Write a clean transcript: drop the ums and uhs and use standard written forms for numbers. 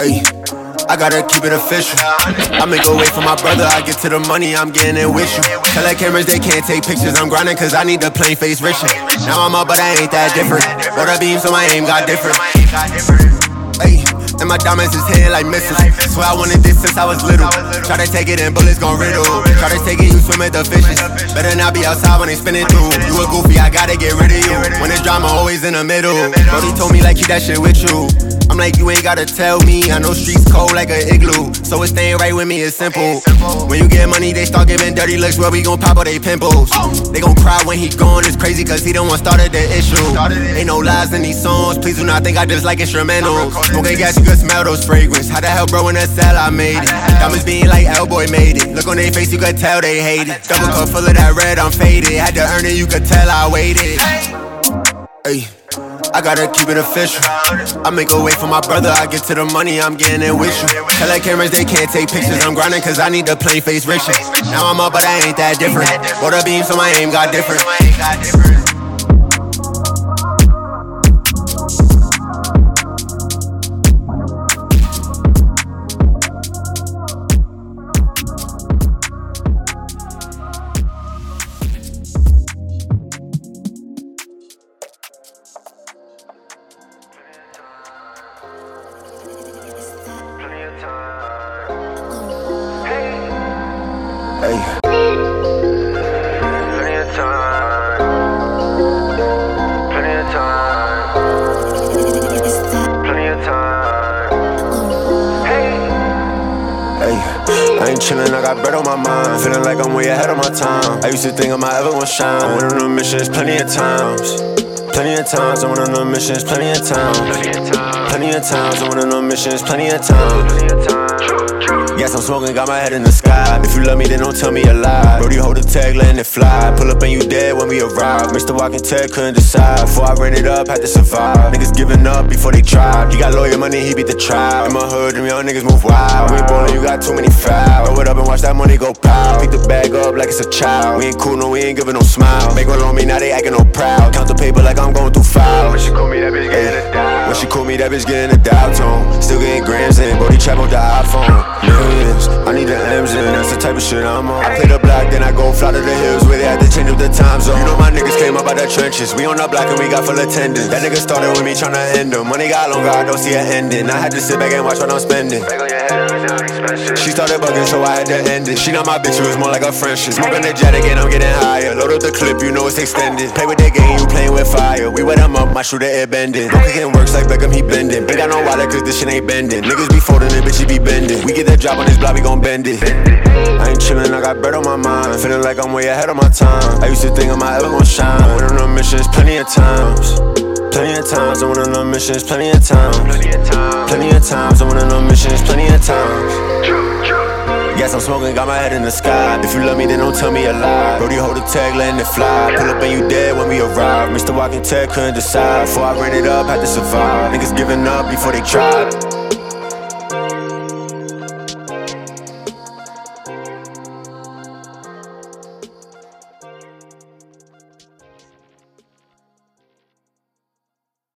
Ay, I gotta keep it official. I make a way for my brother, I get to the money, I'm getting it with you. Tell that cameras they can't take pictures, I'm grinding cause I need the plain face richer. Now I'm up but I ain't that different. Bought a beam so my aim got different. Ay, and my diamonds is hitting like missiles. Swear I wanted this since I was little. Try to take it and bullets gon' riddle. Try to take it, you swim with the fishes. Better not be outside when they spinning through. You a goofy, I gotta get rid of you. When it's drama, always in the middle. Brody told me like keep that shit with you. I'm like, you ain't gotta tell me. I know streets cold like an igloo, so it's staying right with me, it's simple. When you get money, they start giving dirty looks. Where we gon' pop all they pimples. They gon' cry when he gone, it's crazy cause he the one started the issue. Ain't no lies in these songs, please do not think I just like instrumentals. Smoking gas, you can smell those fragrance. How the hell, bro, in that cell I made it. Diamonds being like L-boy made it. Look on their face, you could tell they hate it. Double cup full of that red, I'm faded. Had to earn it, you could tell I waited. Ay, I gotta keep it official. I make a way for my brother, I get to the money, I'm getting it with you. Tell that cameras they can't take pictures, I'm grinding cause I need the plain face riches. Now I'm up but I ain't that different. Bought a beam so my aim got different. Hey. Plenty of time. Plenty of time. Plenty of time. Hey. I ain't chillin', I got bread on my mind. Feeling like I'm way ahead of my time. I used to think I might ever gon' shine. I went on the missions plenty of times. Plenty of times, I went on the missions plenty of times. Plenty of times, I went on the missions plenty of times. Yes, I'm smoking, got my head in the sky. If you love me, then don't tell me a lie. Brody hold the tag, letting it fly. Pull up and you dead when we arrive. Mr. Walking Tag couldn't decide. Before I ran it up, had to survive. Niggas giving up before they tried. He got lawyer money, he beat the trial. In my hood, them young niggas move wild. We ain't ballin', you got too many fouls. Throw it up and watch that money go pow. Pick the bag up like it's a child. We ain't cool, no, we ain't giving no smile. Make one on me, now they acting no proud. Count the paper like I'm going through files. When she call me, that bitch getting a dial. When she call me, that bitch getting a dial tone. Still getting grams in, Brody trap on the iPhone. Millions, I need the M's in, that's the type of shit I'm on. I play the block, then I go fly to the hills where they had to change up the time zone. You know my niggas came up out the trenches. We on the block and we got full attendance. That nigga started with me tryna end them. Money got longer, I don't see an ending. I had to sit back and watch what I'm spending. She started bugging, so I had to end it. She not my bitch, it was more like a friendship. Smoking the jet again, I'm getting higher. Load up the clip, you know it's extended. Play with that game, you playing with fire. We wet them up, my shooter air bending. Broke again works like Beckham, he bending. Ain't got no wallet, cause this shit ain't bending. Niggas be folding it, bitch, he be bending. We get that drop on this block, we gon' bend it. I ain't chillin', I got bread on my mind. Feeling like I'm way ahead of my time. I used to think I might ever gon' shine. I went on the missions plenty of times. Plenty of times, I went on the missions plenty of times. Plenty of times, I went on the missions plenty of times. Yes, I'm smoking, got my head in the sky. If you love me, then don't tell me a lie. Brody hold the tag, letting it fly. Pull up and you dead when we arrive. Mr. Walking Tag couldn't decide. Before I ran it up, had to survive. Niggas giving up before they tried.